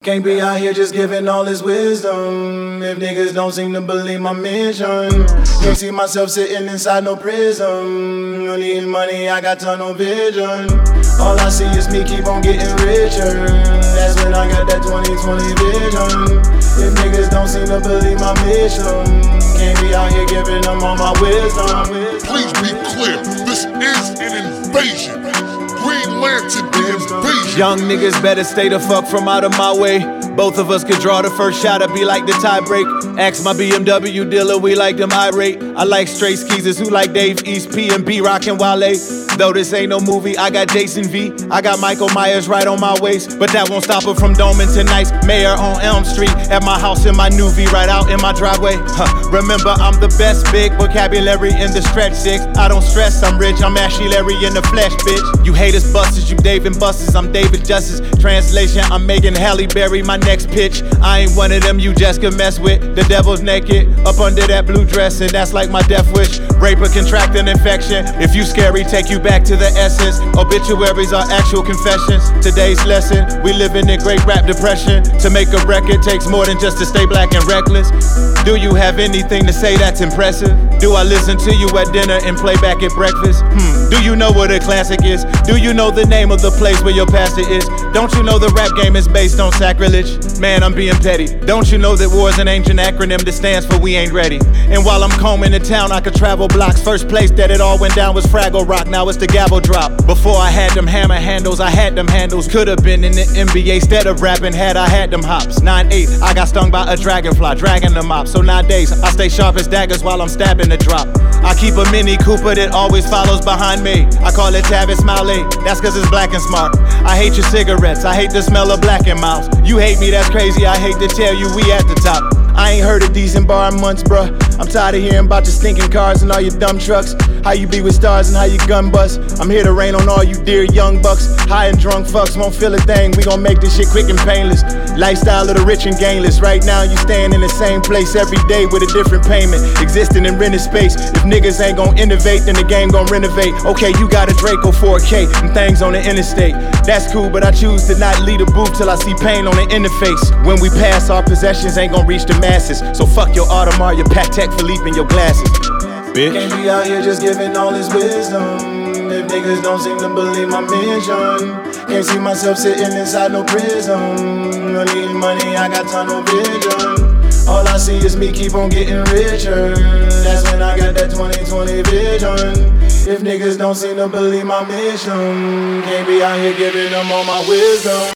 Can't be out here just giving all this wisdom if niggas don't seem to believe my mission. Can't see myself sitting inside no prison. No needing money, I got tunnel vision. All I see is me keep on getting richer. That's when I got that 20/20 vision. If niggas don't seem to believe my mission, can't be out here giving them all my wisdom. Please be clear, this is an invasion. Green Lantern, the invasion. Young niggas better stay the fuck from out of my way. Both of us could draw the first shot, I'd be like the tie break. Ask my BMW dealer, we like them irate. I like straight skeezers who like Dave East, P and B, rockin' Wale. Though this ain't no movie, I got Jason V. I got Michael Myers right on my waist, but that won't stop her from doming tonight's Mayor on Elm Street. At my house in my new V, right out in my driveway. Remember, I'm the best, big vocabulary in the stretch six. I don't stress, I'm rich, I'm Ashley Larry in the flesh, bitch. You haters busters, you Dave and Busters, I'm David Justice. Translation, I'm Megan Halle Berry, my next pitch. I ain't one of them you just can mess with. The devil's naked, up under that blue dress, and that's like my death wish. Rape or contract an infection. If you scary, take you back to the essence. Obituaries are actual confessions. Today's lesson, we living in great rap depression. To make a record takes more than just to stay black and reckless. Do you have anything to say that's impressive? Do I listen to you at dinner and play back at breakfast? Do you know what a classic is? Do you know the name of the place where your pastor is? Don't you know the rap game is based on sacrilege? Man, I'm being petty. Don't you know that war's an ancient acronym that stands for we ain't ready? And while I'm combing the town, I could travel blocks. First place that it all went down was Fraggle Rock, now it's the gavel drop. Before I had them hammer handles, I had them handles. Could've been in the NBA instead of rapping had I had them hops. 9-8, I got stung by a dragonfly, dragging them up. So nowadays, I stay sharp as daggers while I'm stabbing the drop. I keep a Mini Cooper that always follows behind me. I call it Tavis Smiley, that's cause it's black and smart. I hate your cigarettes, I hate the smell of black and mouths. You hate me, that's crazy, I hate to tell you we at the top. I ain't heard a decent bar in months, bruh. I'm tired of hearing about your stinking cars and all your dumb trucks. How you be with stars and how you gun bust. I'm here to rain on all you dear young bucks. High and drunk fucks won't feel a thing. We gon' make this shit quick and painless. Lifestyle of the rich and gainless. Right now you staying in the same place every day with a different payment. Existing in rented space. If niggas ain't gon' innovate, then the game gon' renovate. Okay, you got a Draco 4K and things on the interstate. That's cool, but I choose to not leave the booth till I see pain on the interface. When we pass, our possessions ain't gon' reach the masses. So fuck your Audemars, your Patek Philippe, and your glasses, bitch. Can't be out here just giving all this wisdom if niggas don't seem to believe my mission. Can't see myself sitting inside no prison. No needing money, I got tunnel vision. All I see is me keep on getting richer. That's when I got that 20/20 vision. If niggas don't seem to believe my mission, can't be out here giving them all my wisdom.